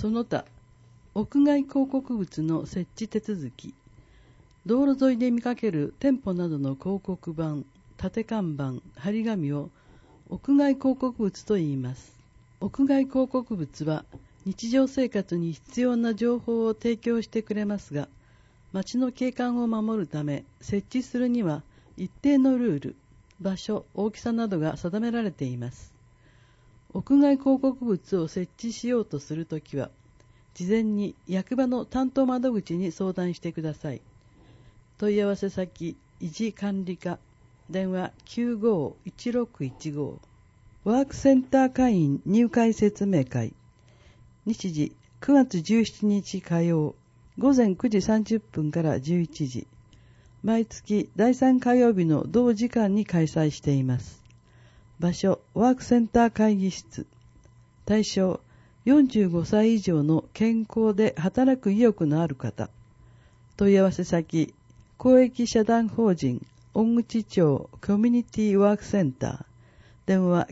その他、屋外広告物の設置手続き、道路沿いで見かける店舗などの広告板、立看板、張り紙を屋外広告物と言います。屋外広告物は日常生活に必要な情報を提供してくれますが、街の景観を守るため設置するには一定のルール、場所、大きさなどが定められています。屋外広告物を設置しようとするときは、事前に役場の担当窓口に相談してください。問い合わせ先、維持管理課、電話 95-1615、ワークセンター会員入会説明会、日時9月17日火曜、午前9時30分から11時、毎月第3火曜日の同時間に開催しています。場所、ワークセンター会議室。対象、45歳以上の健康で働く意欲のある方。問い合わせ先、公益社団法人大口町コミュニティワークセンター。電話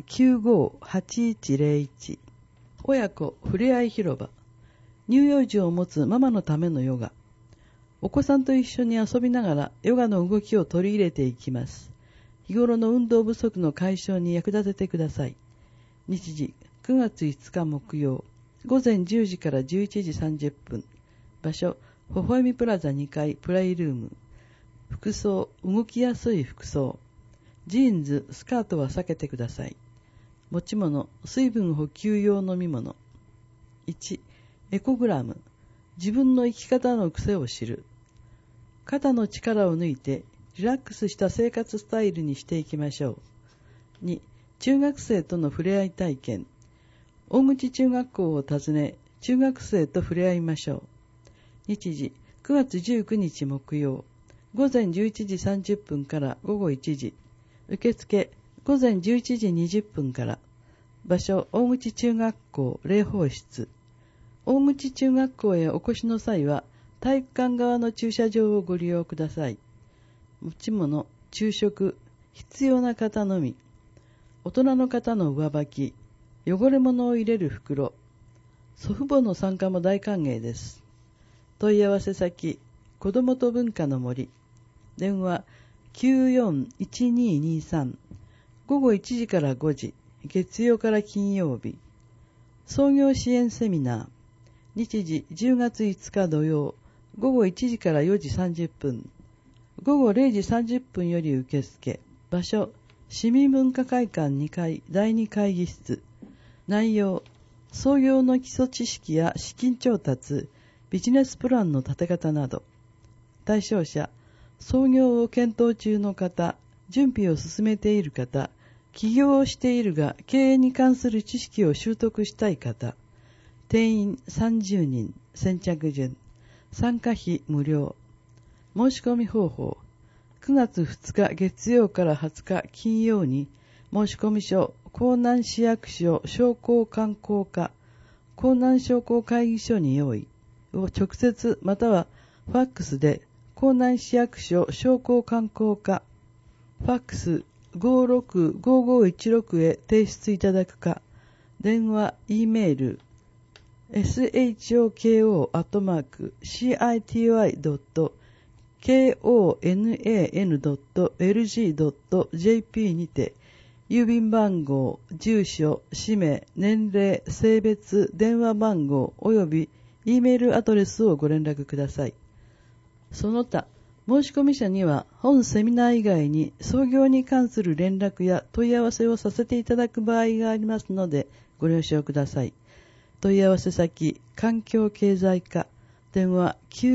95-8101。親子ふれあい広場。乳幼児を持つママのためのヨガ。お子さんと一緒に遊びながらヨガの動きを取り入れていきます。日頃の運動不足の解消に役立ててください。日時9月5日木曜、午前10時から11時30分。場所、微笑みプラザ2階プライルーム。服装、動きやすい服装。ジーンズ、スカートは避けてください。持ち物、水分補給用飲み物。1、エコグラム。自分の生き方の癖を知る。肩の力を抜いてリラックスした生活スタイルにしていきましょう。2、中学生との触れ合い体験。大口中学校を訪ね、中学生と触れ合いましょう。日時9月19日木曜、午前11時30分から午後1時。受付午前11時20分から。場所、大口中学校礼奉室。大口中学校へお越しの際は、体育館側の駐車場をご利用ください。持ち物、昼食、必要な方のみ。大人の方の上履き、汚れ物を入れる袋。祖父母の参加も大歓迎です。問い合わせ先、子どもと文化の森。電話94-1223。午後1時から5時、月曜から金曜日。創業支援セミナー。日時10月5日土曜、午後1時から4時30分。午後0時30分より受付。場所、市民文化会館2階第2会議室。内容、創業の基礎知識や資金調達、ビジネスプランの立て方など。対象者、創業を検討中の方、準備を進めている方、起業をしているが経営に関する知識を習得したい方。定員30人、先着順。参加費無料。申し込み方法。9月2日月曜から20日金曜に、申し込み書、江南市役所商工観光課、江南商工会議所に用意を直接またはファックスで、江南市役所商工観光課、ファックス565516へ提出いただくか、電話、E メール、shoko.kiton.lg.jp にて、郵便番号、住所、氏名、年齢、性別、電話番号および E メールアドレスをご連絡ください。その他、申し込み者には本セミナー以外に創業に関する連絡や問い合わせをさせていただく場合がありますのでご了承ください。問い合わせ先、環境経済課、電話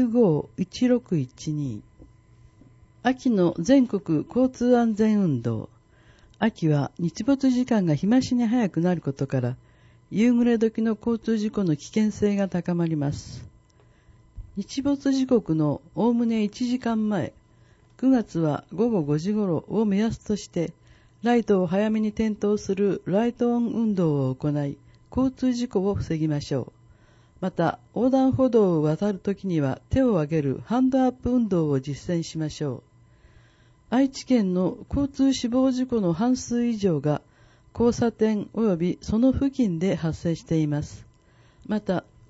95-1612。秋の全国交通安全運動。秋は日没時間が日増しに早くなることから、夕暮れ時の交通事故の危険性が高まります。日没時刻のおおむね1時間前、9月は午後5時頃を目安として、ライトを早めに点灯するライトオン運動を行い、交通事故を防ぎましょう。また、横断歩道を渡るときには手を上げるハンドアップ運動を実践しましょう。愛知県の交通死亡事故の半数以上が交差点及びその付近で発生しています。また、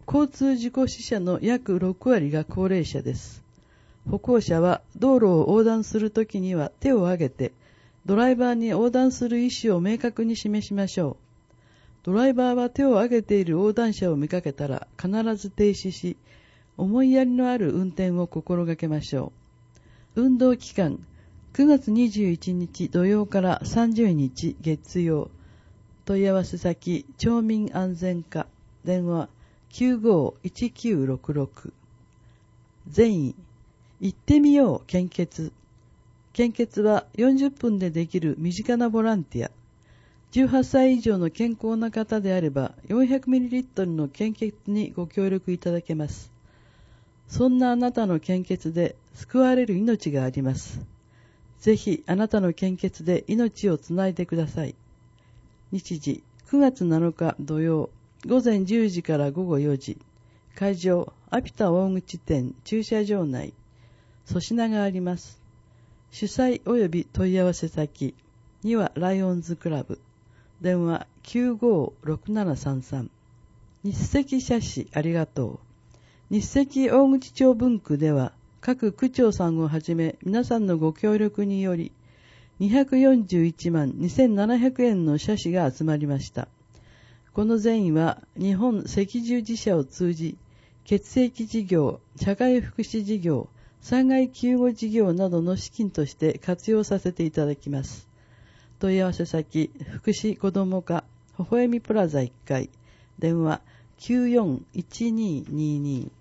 交通事故死者の約6割が高齢者です。歩行者は道路を横断するときには手を挙げて、ドライバーに横断する意思を明確に示しましょう。ドライバーは手を挙げている横断者を見かけたら必ず停止し、思いやりのある運転を心がけましょう。運動期間、9月21日土曜から30日月曜。問い合わせ先、町民安全課、電話 95-1966。善意、行ってみよう献血。献血は40分でできる身近なボランティア。18歳以上の健康な方であれば 400ml の献血にご協力いただけます。そんなあなたの献血で救われる命があります。ぜひあなたの献血で命をつないでください。日時9月7日土曜午前10時から午後4時。会場アピタ大口店駐車場内。粗品があります。主催及び問い合わせ先にはライオンズクラブ。電話 956733。日赤社史ありがとう。日赤大口町分区では各区長さんをはじめ皆さんのご協力により241万2700円の社史が集まりました。この善意は日本赤十字社を通じ血液事業、社会福祉事業、災害救護事業などの資金として活用させていただきます。問い合わせ先、福祉子ども課、微笑みプラザ1階、電話 941222。